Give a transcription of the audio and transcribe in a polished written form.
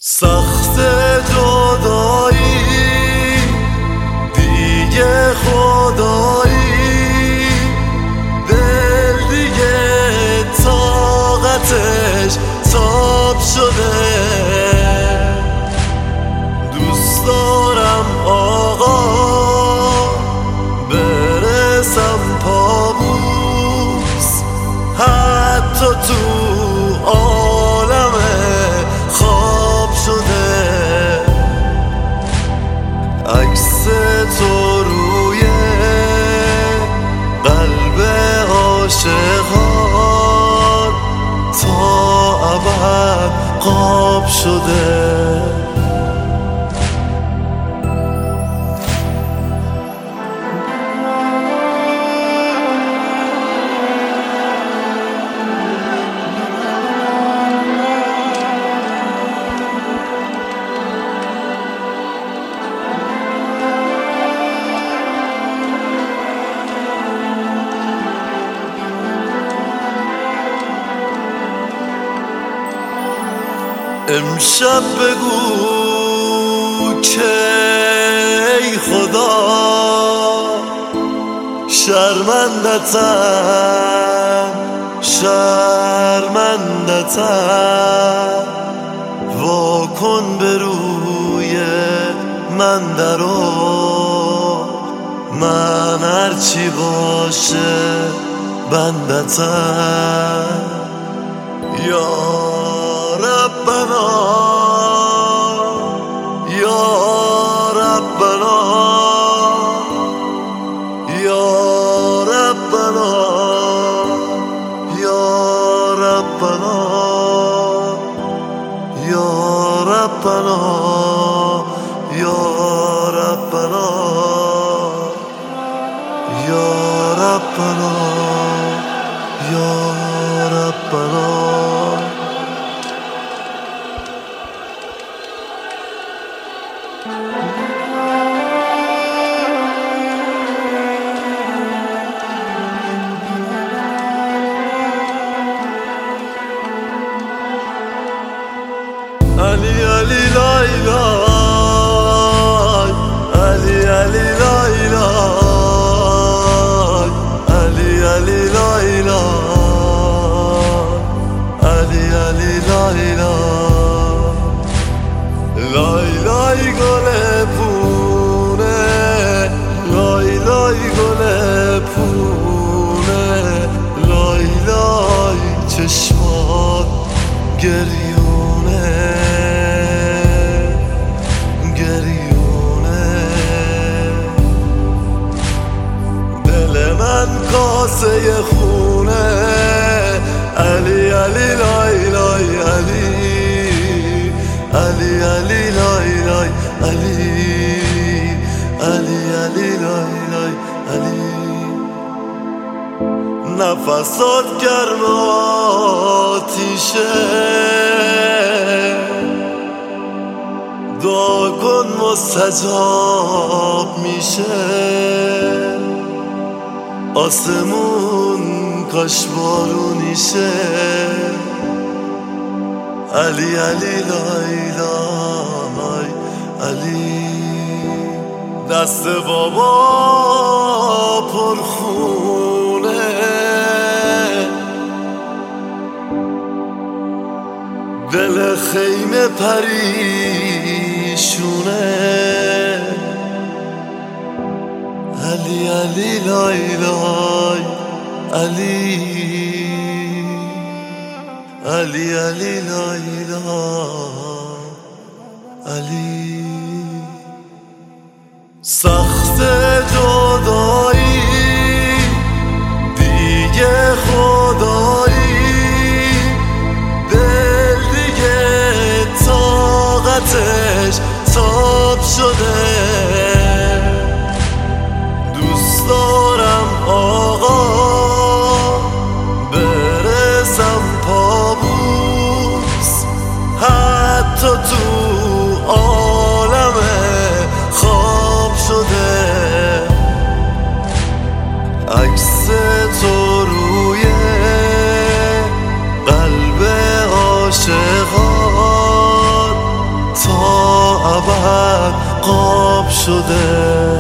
سخت جدایی دیگه خدایی، دل دیگه طاقتش تاب شده. دوست دارم آقا برسم پابوس، حتی تو عالم خواب شده. عکس تو روی قلب عاشقان تا ابد قاب شده. امشب بگو که ای خدا شرمندتم وا کن به روی من درو، من هرچی باشه بندتم. یا ربنا یا ربنا یا ربنا یا ربنا یا ربنا یا ربنا یا ربنا یا ربنا. علی علی لای لای، علی علی لای لای، علی علی لای لای، علی علی لای لای. لای لای گل پونه، لای لای گل پونه، لای لای چشمات گریونه گریونه. دل من کاسه خونه، علی علی لای لای، علی علی علی لای لای، علی علی علی لای لای، علی. نفسات گرم آتیشه، دعا کن مستجاب میشه. آسمون کاش بارونیشه، علی علی لای لای، علی. دست بابا پرخونه، دل خیمه پریشونه، علی علی لای لای، علی علی علی لای لای، علی. سخت جدایی دیگه خدایی، دل دیگه طاقتش تاب شده. دوست دارم آقا برسم پابوس، حتی تو عالم خواب شده. عکس تو روی قلب عاشقان خواب شده